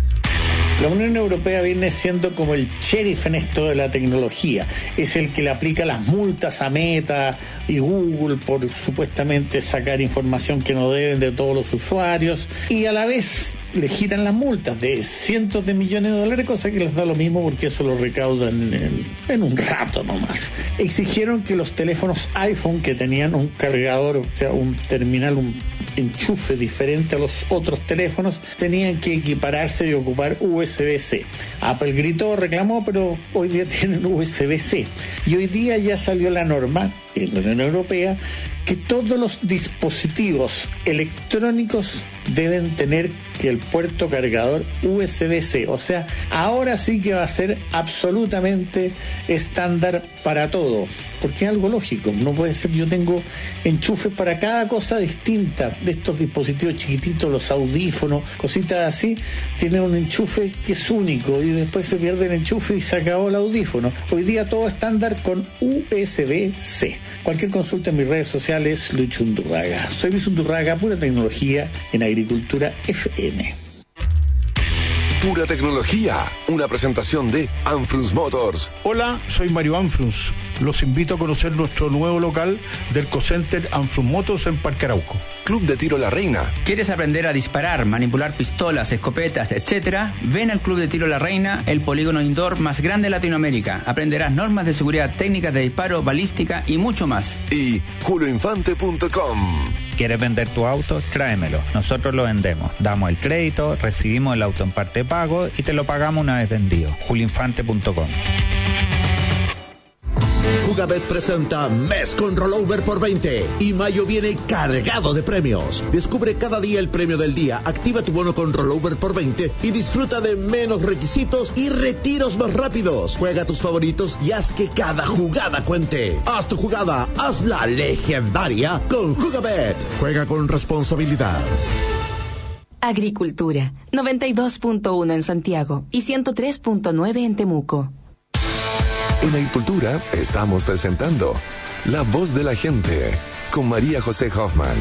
S15: La Unión Europea viene siendo como el sheriff en esto de la tecnología. Es el que le aplica las multas a Meta y Google por supuestamente sacar información que no deben de todos los usuarios. Y a la vez le giran las multas de cientos de millones de dólares, cosa que les da lo mismo porque eso lo recaudan en un rato nomás. Exigieron que los teléfonos iPhone que tenían un cargador, o sea, un terminal, un enchufe diferente a los otros teléfonos, tenían que equipararse y ocupar USB-C. Apple gritó, reclamó, pero hoy día tienen USB-C. Y hoy día ya salió la norma en la Unión Europea que todos los dispositivos electrónicos deben tener que el puerto cargador USB-C. O sea, ahora sí que va a ser absolutamente estándar para todo, porque es algo lógico. No puede ser, yo tengo enchufes para cada cosa distinta de estos dispositivos chiquititos, los audífonos, cositas así, tienen un enchufe que es único y después se pierde el enchufe y se acabó el audífono. Hoy día todo estándar con USB-C. Cualquier consulta en mis redes sociales, Lucho Undurraga. Soy Luis Undurraga, Pura Tecnología en Agricultura FM.
S1: Pura tecnología. Una presentación de Anfrunz Motors.
S15: Hola, soy Mario Anfrunz. Los invito a conocer nuestro nuevo local del Ecocenter Anfrunz Motors en Parque Arauco.
S1: Club de Tiro La Reina.
S14: ¿Quieres aprender a disparar, manipular pistolas, escopetas, etcétera? Ven al Club de Tiro La Reina, el polígono indoor más grande de Latinoamérica. Aprenderás normas de seguridad, técnicas de disparo, balística y mucho más.
S1: Y julioinfante.com.
S16: ¿Quieres vender tu auto? Tráemelo. Nosotros lo vendemos. Damos el crédito, recibimos el auto en parte de pago y te lo pagamos una vez vendido. julioinfante.com.
S5: Jugabet presenta Mes con Rollover por 20 y mayo viene cargado de premios. Descubre cada día el premio del día, activa tu bono con Rollover por 20 y disfruta de menos requisitos y retiros más rápidos. Juega tus favoritos y haz que cada jugada cuente. Haz tu jugada, hazla legendaria con Jugabet. Juega con responsabilidad.
S4: Agricultura, 92.1 en Santiago y 103.9 en Temuco.
S1: En Agricultura estamos presentando La Voz de la Gente con María José Hoffman.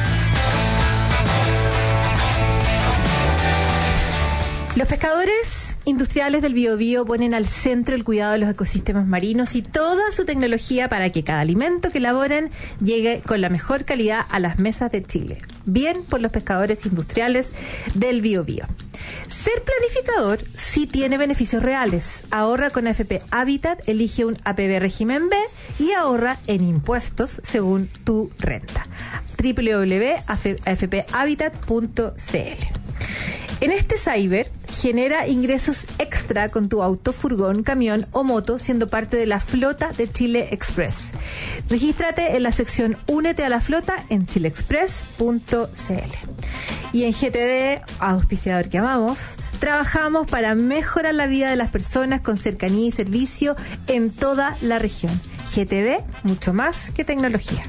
S2: Los pescadores industriales del Biobío ponen al centro el cuidado de los ecosistemas marinos y toda su tecnología para que cada alimento que elaboren llegue con la mejor calidad a las mesas de Chile. Bien por los pescadores industriales del Biobío. Ser planificador sí tiene beneficios reales. Ahorra con AFP Habitat, elige un APB régimen B y ahorra en impuestos según tu renta. www.afphabitat.cl. En este cyber, genera ingresos extra con tu auto, furgón, camión o moto, siendo parte de la flota de Chile Express. Regístrate en la sección Únete a la flota en chileexpress.cl. Y en GTD, auspiciador que amamos, trabajamos para mejorar la vida de las personas con cercanía y servicio en toda la región. GTD, mucho más que tecnología.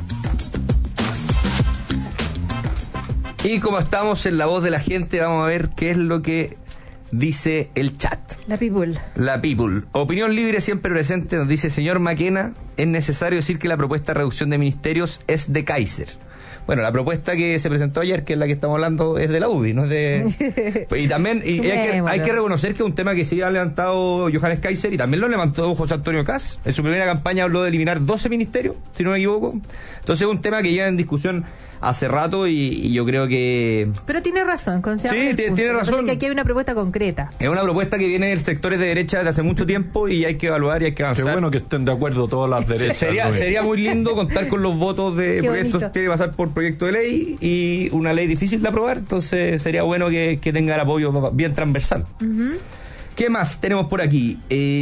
S10: Y como estamos en La Voz de la Gente, vamos a ver qué es lo que dice el chat.
S2: La people.
S10: La people. Opinión libre siempre presente, nos dice: señor Maquena, es necesario decir que la propuesta de reducción de ministerios es de Kaiser. Bueno, la propuesta que se presentó ayer, que es la que estamos hablando, es de la UDI, no es de... Y también hay que reconocer que es un tema que sí ha levantado Johannes Kaiser y también lo levantó José Antonio Kast. En su primera campaña habló de eliminar 12 ministerios, si no me equivoco. Entonces es un tema que lleva en discusión hace rato y yo creo que...
S2: Pero tiene razón.
S10: Sí, tiene razón.
S2: Que aquí hay una propuesta concreta.
S10: Es una propuesta que viene de sectores de derecha desde hace mucho tiempo y hay que evaluar y hay que avanzar.
S11: Qué bueno que estén de acuerdo todas las derechas.
S10: Sería muy lindo contar con los votos de proyectos que tiene que pasar por proyecto de ley y una ley difícil de aprobar, entonces sería bueno que tenga el apoyo bien transversal. Uh-huh. ¿Qué más tenemos por aquí?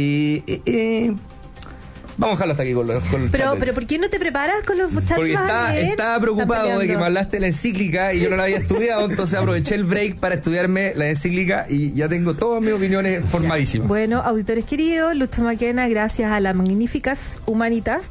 S10: Vamos a dejarlo hasta aquí con los
S2: pero ¿por qué no te preparas con los chats?
S10: Porque estaba preocupado de que me hablaste de la encíclica y yo no la había estudiado, entonces aproveché el break para estudiarme la encíclica y ya tengo todas mis opiniones formadísimas.
S2: Bueno, auditores queridos, Lucho Maquena, gracias a las magníficas Humanitas,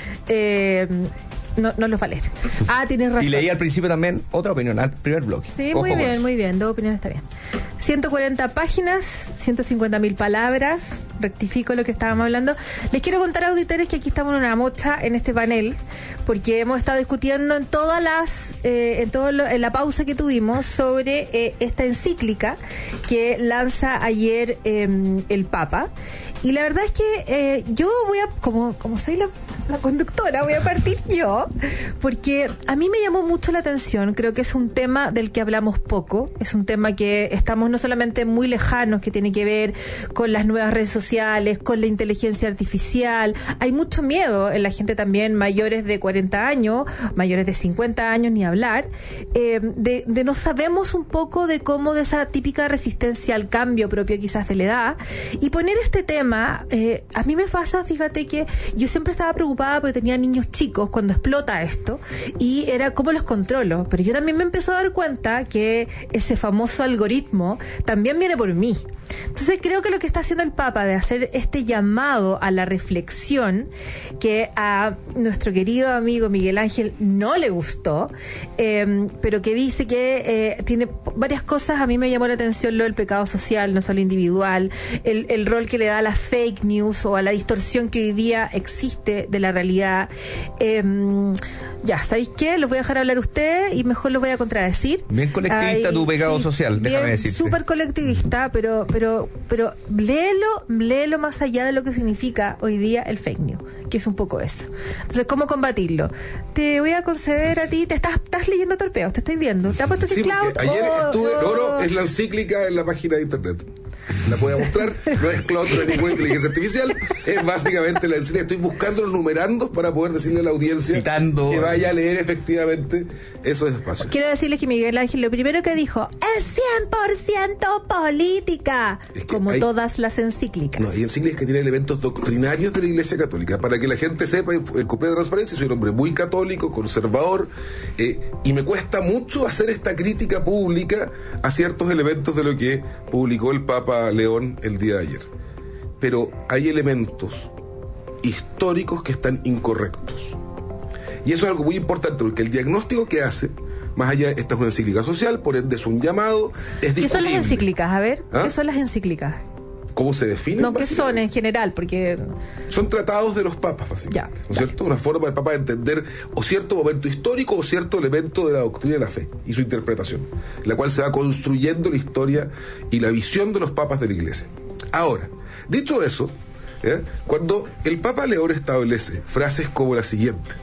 S2: no los va a leer. Tienes razón.
S10: Y leí al principio también otra opinión, al primer bloque.
S2: Sí, muy bien, dos opiniones está bien. 140 páginas, 150.000 palabras, rectifico lo que estábamos hablando. Les quiero contar, auditores, que aquí estamos en una mocha en este panel, porque hemos estado discutiendo en en la pausa que tuvimos sobre esta encíclica que lanza ayer el Papa. Y la verdad es que yo voy a, como soy la conductora, voy a partir yo, porque a mí me llamó mucho la atención. Creo que es un tema del que hablamos poco, es un tema que estamos no solamente muy lejanos, que tiene que ver con las nuevas redes sociales, con la inteligencia artificial. Hay mucho miedo en la gente también, mayores de 40 años, mayores de 50 años, ni hablar, de no sabemos un poco de cómo, de esa típica resistencia al cambio propio quizás de la edad, y poner este tema, a mí me pasa, fíjate que yo siempre estaba preocupada porque tenía niños chicos cuando explota esto, y era cómo los controlo, pero yo también me empecé a dar cuenta que ese famoso algoritmo también viene por mí. Entonces creo que lo que está haciendo el Papa de hacer este llamado a la reflexión, que a nuestro querido amigo Miguel Ángel no le gustó, pero que dice que tiene varias cosas. A mí me llamó la atención lo del pecado social, no solo individual, el rol que le da a la fake news o a la distorsión que hoy día existe de la realidad. Ya, ¿sabéis qué? Los voy a dejar hablar a ustedes y mejor los voy a contradecir.
S10: Bien colectivista tu pecado social, déjame decirte.
S2: Súper colectivista, pero léelo más allá de lo que significa hoy día el fake news, que es un poco eso. Entonces, ¿cómo combatirlo? Te voy a conceder a ti, estás leyendo torpeos, te estoy viendo. ¿Te has puesto cloud?
S12: Ayer es la encíclica en la página de internet. La voy a mostrar, no es cloud, no es ninguna inteligencia artificial, es básicamente la encíclica. Estoy buscando los numerandos para poder decirle a la audiencia que vaya a leer efectivamente esos espacios.
S2: Quiero decirles que Miguel Ángel lo primero que dijo es 100% política, como todas las encíclicas.
S12: No, hay encíclicas que tienen elementos doctrinarios de la Iglesia Católica, para que la gente sepa en completa transparencia. Soy un hombre muy católico, conservador, y me cuesta mucho hacer esta crítica pública a ciertos elementos de lo que publicó el Papa León el día de ayer. Pero hay elementos históricos que están incorrectos. Y eso es algo muy importante, porque el diagnóstico que hace, más allá, esta es una encíclica social, por ende es un llamado, es discutible.
S2: ¿Qué son las encíclicas? A ver, ¿qué son las encíclicas?
S12: ¿Cómo se definen?
S2: No, ¿qué son en general? Porque
S12: son tratados de los papas, básicamente. ¿No es cierto? Una forma del papa de entender o cierto momento histórico o cierto elemento de la doctrina de la fe y su interpretación, en la cual se va construyendo la historia y la visión de los papas de la Iglesia. Ahora, dicho eso, cuando el Papa León establece frases como la siguiente: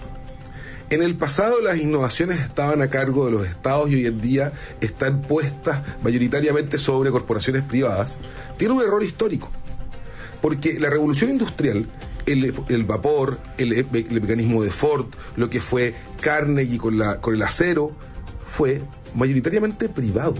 S12: en el pasado las innovaciones estaban a cargo de los estados y hoy en día están puestas mayoritariamente sobre corporaciones privadas, tiene un error histórico. Porque la revolución industrial, el vapor, el mecanismo de Ford, lo que fue Carnegie con el acero, fue mayoritariamente privado.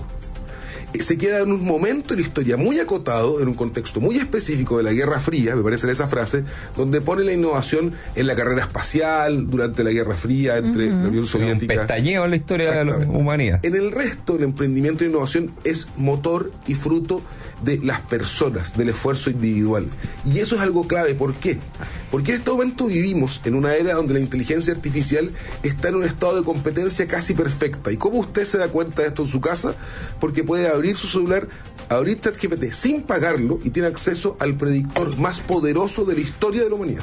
S12: Se queda en un momento en la historia muy acotado, en un contexto muy específico de la Guerra Fría, me parece esa frase, donde pone la innovación en la carrera espacial durante la Guerra Fría entre la Unión Soviética.
S10: Un pestañeo en la historia de la humanidad.
S12: En el resto, el emprendimiento e innovación es motor y fruto de las personas, del esfuerzo individual. Y eso es algo clave. ¿Por qué? Porque en este momento vivimos en una era donde la inteligencia artificial está en un estado de competencia casi perfecta. ¿Y cómo usted se da cuenta de esto en su casa? Porque puede abrir su celular, abrir ChatGPT sin pagarlo y tiene acceso al predictor más poderoso de la historia de la humanidad.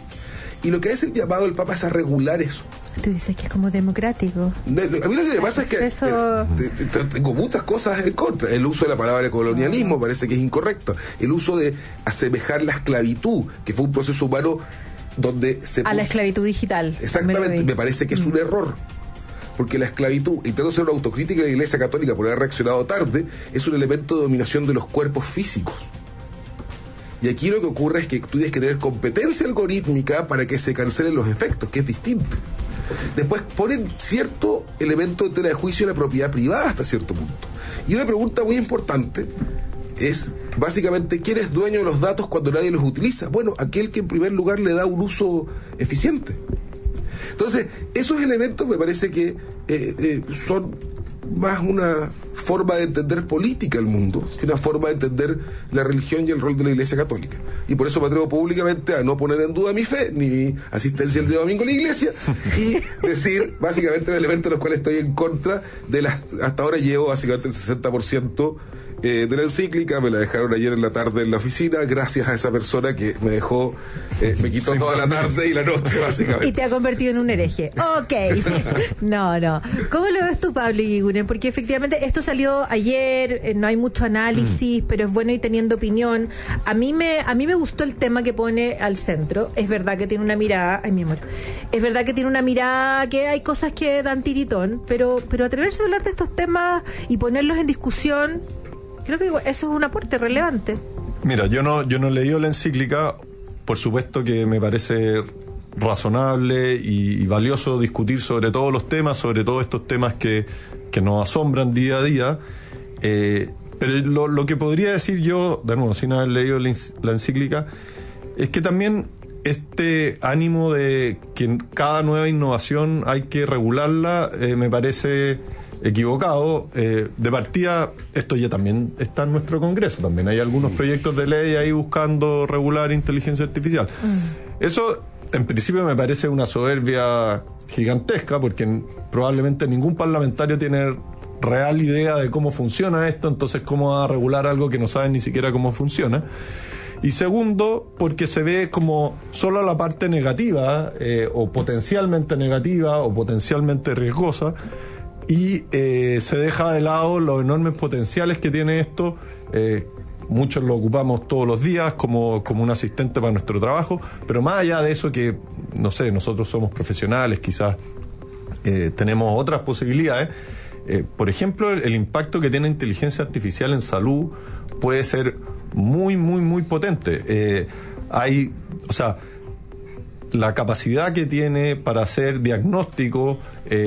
S12: Y lo que hace el llamado del Papa es a regular eso.
S2: Tú dices que es como democrático.
S12: A mí lo que me pasa es que tengo muchas cosas en contra. El uso de la palabra colonialismo parece que es incorrecto. El uso de asemejar la esclavitud, que fue un proceso humano donde se puso...
S2: a la esclavitud digital.
S12: Exactamente, me parece que es un error. Porque la esclavitud, intento hacer una autocrítica de la Iglesia Católica por haber reaccionado tarde, es un elemento de dominación de los cuerpos físicos. Y aquí lo que ocurre es que tú tienes que tener competencia algorítmica para que se cancelen los efectos, que es distinto. Después ponen cierto elemento de tela de juicio en la propiedad privada hasta cierto punto. Y una pregunta muy importante es, básicamente, ¿quién es dueño de los datos cuando nadie los utiliza? Bueno, aquel que en primer lugar le da un uso eficiente. Entonces, esos elementos me parece que son más una forma de entender política el mundo que una forma de entender la religión y el rol de la Iglesia Católica. Y por eso me atrevo públicamente a no poner en duda mi fe ni mi asistencia el día domingo a la iglesia y decir básicamente los elementos de los cuales estoy en contra de las. Hasta ahora llevo básicamente el 60% de la encíclica. Me la dejaron ayer en la tarde en la oficina gracias a esa persona que me dejó, me quitó toda la tarde y la noche básicamente.
S2: Y te ha convertido en un hereje. Ok. No. ¿Cómo lo ves tú, Pablo Ygunen? Porque efectivamente esto salió ayer, no hay mucho análisis, pero es bueno ir teniendo opinión. A mí me gustó el tema que pone al centro. Es verdad que tiene una mirada, ay mi amor, es verdad que tiene una mirada que hay cosas que dan tiritón, pero atreverse a hablar de estos temas y ponerlos en discusión, creo que eso es un aporte relevante.
S11: Mira, yo no he leído la encíclica. Por supuesto que me parece razonable y valioso discutir sobre todos los temas, sobre todos estos temas que nos asombran día a día. Pero lo que podría decir yo, de nuevo, sin haber leído la encíclica, es que también este ánimo de que cada nueva innovación hay que regularla, me parece equivocado. De partida, esto ya también está en nuestro Congreso, también hay algunos proyectos de ley ahí buscando regular inteligencia artificial. Eso, en principio, me parece una soberbia gigantesca, porque probablemente ningún parlamentario tiene real idea de cómo funciona esto, entonces cómo va a regular algo que no saben ni siquiera cómo funciona. Y segundo, porque se ve como solo la parte negativa, o potencialmente negativa, o potencialmente riesgosa, y se deja de lado los enormes potenciales que tiene esto. Muchos lo ocupamos todos los días como un asistente para nuestro trabajo, pero más allá de eso, que no sé, nosotros somos profesionales, quizás tenemos otras posibilidades. Por ejemplo, el impacto que tiene inteligencia artificial en salud puede ser muy, muy, muy potente. La capacidad que tiene para hacer diagnóstico,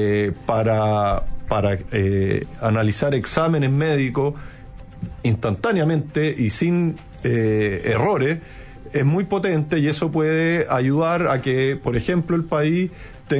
S11: para analizar exámenes médicos instantáneamente y sin errores, es muy potente, y eso puede ayudar a que, por ejemplo, el país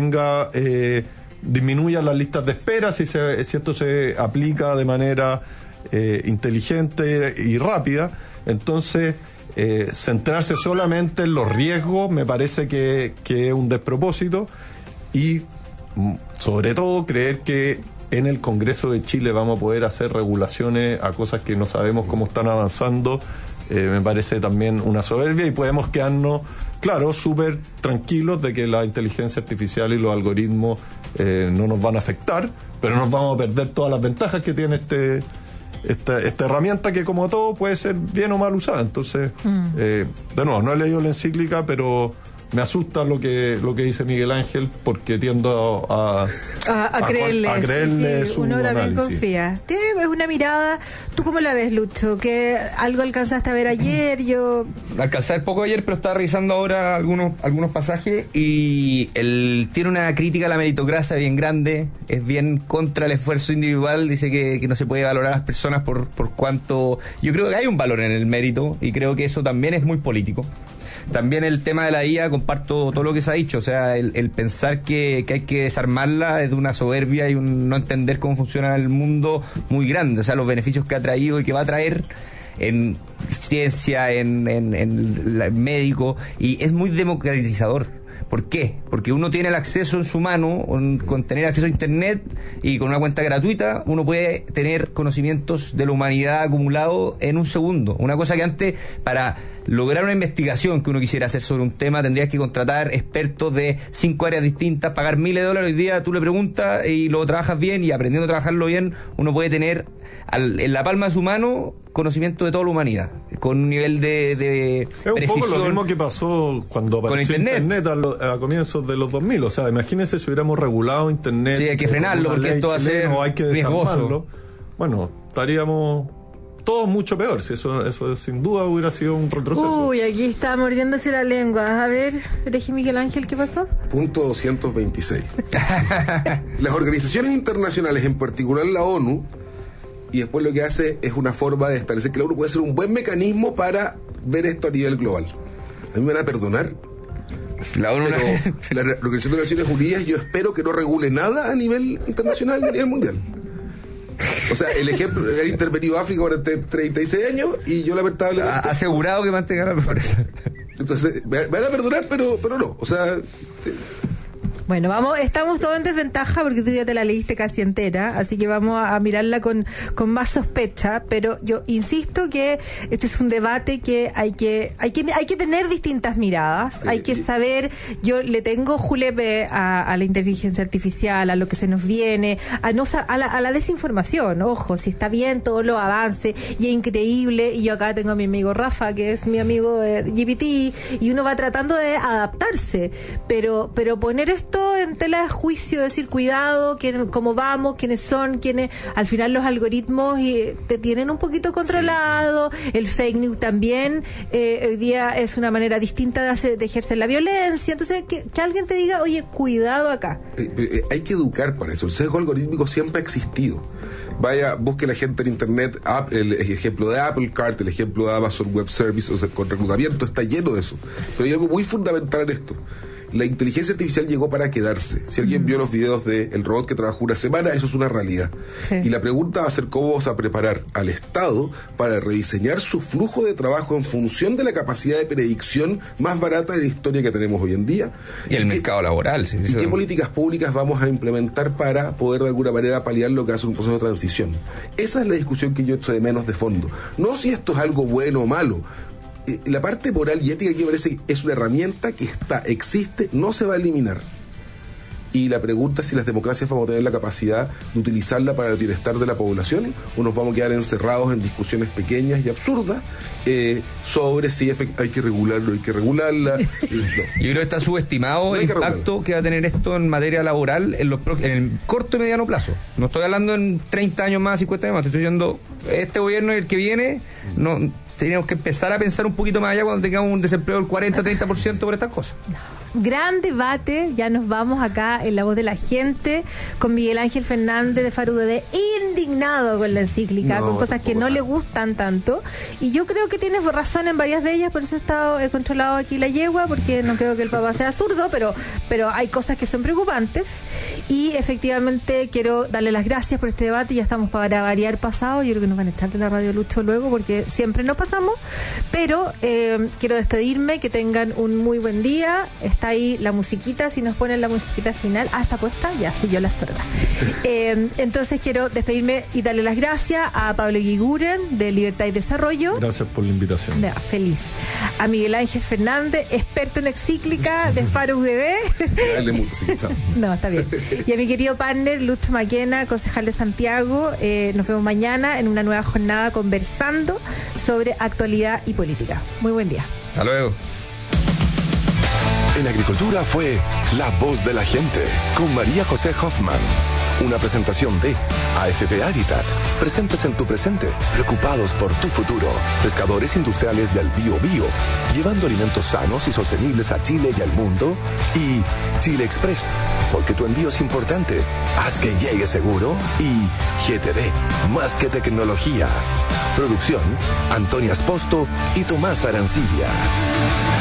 S11: disminuya las listas de espera si esto se aplica de manera inteligente y rápida. Entonces, centrarse solamente en los riesgos me parece que es un despropósito, y sobre todo creer que en el Congreso de Chile vamos a poder hacer regulaciones a cosas que no sabemos cómo están avanzando, me parece también una soberbia, y podemos quedarnos, claro, súper tranquilos de que la inteligencia artificial y los algoritmos no nos van a afectar, pero nos vamos a perder todas las ventajas que tiene esta herramienta, que como todo puede ser bien o mal usada. Entonces, de nuevo, no he leído la encíclica, pero me asusta lo que dice Miguel Ángel, porque tiendo a creerle
S2: sí,
S11: su
S2: uno también
S11: análisis.
S2: confía. Es una mirada. ¿Tú cómo la ves, Lucho? ¿Que algo alcanzaste a ver ayer? Yo
S10: alcancé a ver poco ayer, pero estaba revisando ahora algunos pasajes, y él tiene una crítica a la meritocracia bien grande, es bien contra el esfuerzo individual, dice que no se puede valorar a las personas por cuánto. Yo creo que hay un valor en el mérito, y creo que eso también es muy político. También el tema de la IA, comparto todo lo que se ha dicho, o sea, el pensar que hay que desarmarla es de una soberbia y un no entender cómo funciona el mundo muy grande, o sea, los beneficios que ha traído y que va a traer en ciencia, en médico, y es muy democratizador. ¿Por qué? Porque uno tiene el acceso en su mano, con tener acceso a internet y con una cuenta gratuita, uno puede tener conocimientos de la humanidad acumulados en un segundo. Una cosa que antes, para lograr una investigación que uno quisiera hacer sobre un tema, tendrías que contratar expertos de 5 áreas distintas, pagar miles de dólares. Hoy día tú le preguntas y lo trabajas bien, y aprendiendo a trabajarlo bien, uno puede tener en la palma de su mano conocimiento de toda la humanidad, con un nivel de
S11: es un
S10: precisión.
S11: poco lo mismo que pasó cuando apareció internet a comienzos de los 2000. O sea, imagínense si hubiéramos regulado internet.
S10: Sí, hay que frenarlo, porque esto va a ser
S11: o hay que
S10: riesgoso.
S11: desarmarlo. Bueno, estaríamos todos mucho peor. Si eso sin duda hubiera sido un retroceso.
S2: Uy, aquí está mordiéndose la lengua. A ver, Regis Miguel Ángel, ¿qué pasó?
S12: Punto 226. Las organizaciones internacionales, en particular la ONU, y después lo que hace es una forma de establecer que la ONU puede ser un buen mecanismo para ver esto a nivel global. A mí me van a perdonar,
S10: la ONU,
S12: pero la Organización de las Naciones Unidas, yo espero que no regule nada a nivel internacional ni a nivel mundial. O sea, el ejemplo, ha intervenido África durante 36 años, y yo lamentablemente
S10: ha asegurado que mantenga la pobreza.
S12: Entonces, me van a perdonar, pero no. O sea,
S2: Bueno, estamos todos en desventaja porque tú ya te la leíste casi entera, así que vamos a mirarla con más sospecha, pero yo insisto que este es un debate que hay que tener distintas miradas, hay que saber. Yo le tengo julepe a la inteligencia artificial, a lo que se nos viene, a la desinformación. Ojo, si está bien todos los avances y es increíble, y yo acá tengo a mi amigo Rafa, que es mi amigo GPT, y uno va tratando de adaptarse, pero poner esto en tela de juicio, decir cuidado, cómo vamos, quiénes son, al final los algoritmos te tienen un poquito controlado, el fake news también, hoy día es una manera distinta de ejercer la violencia, entonces que alguien te diga, oye, cuidado acá.
S12: Hay que educar para eso, el sesgo algorítmico siempre ha existido. Vaya, busque la gente en internet, el ejemplo de Apple Cart, el ejemplo de Amazon Web Services, o sea, con reclutamiento está lleno de eso. Pero hay algo muy fundamental en esto. la inteligencia artificial llegó para quedarse. Si alguien vio los videos del robot que trabajó una semana, eso es una realidad. Sí. Y la pregunta va a ser cómo vamos a preparar al Estado para rediseñar su flujo de trabajo en función de la capacidad de predicción más barata de la historia que tenemos hoy en día.
S10: Y el mercado laboral. Sí,
S12: y qué políticas públicas vamos a implementar para poder de alguna manera paliar lo que hace un proceso de transición. Esa es la discusión que yo echo de menos de fondo. No si esto es algo bueno o malo. La parte moral y ética que me parece que es una herramienta que existe, no se va a eliminar. Y la pregunta es si las democracias vamos a tener la capacidad de utilizarla para el bienestar de la población o nos vamos a quedar encerrados en discusiones pequeñas y absurdas sobre si hay que regularlo, hay que regularla.
S10: No. Yo creo que está subestimado el impacto que va a tener esto en materia laboral en el corto y mediano plazo. No estoy hablando en 30 años más, 50 años más, estoy diciendo este gobierno y el que viene, no tenemos que empezar a pensar un poquito más allá cuando tengamos un desempleo del 40-30% por estas cosas.
S2: Gran debate, ya nos vamos acá en La Voz de la Gente con Miguel Ángel Fernández de Faro UDD, indignado con la encíclica, con cosas que no le gustan tanto, y yo creo que tienes razón en varias de ellas, por eso he controlado aquí la yegua, porque no creo que el papá sea zurdo, pero hay cosas que son preocupantes, y efectivamente quiero darle las gracias por este debate. Ya estamos para variar pasado, yo creo que nos van a echar de la radio Lucho luego, porque siempre nos pasamos, pero quiero despedirme, que tengan un muy buen día. Está ahí la musiquita, si nos ponen la musiquita final. ¿Está puesta? Ya, soy yo la sorda. Entonces quiero despedirme y darle las gracias a Pablo Guiguren de Libertad y Desarrollo.
S11: Gracias por la invitación.
S2: Feliz. A Miguel Ángel Fernández, experto en encíclica de Faro UDD. No, está bien. Y a mi querido partner Luz Maquena, concejal de Santiago. Nos vemos mañana en una nueva jornada conversando sobre actualidad y política. Muy buen día.
S10: Hasta luego.
S1: En Agricultura fue La Voz de la Gente con María José Hoffman. Una presentación de AFP Habitat. Presentes en tu presente, preocupados por tu futuro. Pescadores industriales del Biobío, llevando alimentos sanos y sostenibles a Chile y al mundo. Y Chile Express, porque tu envío es importante. Haz que llegue seguro. Y GTD, más que tecnología. Producción, Antonia Esposto y Tomás Arancibia.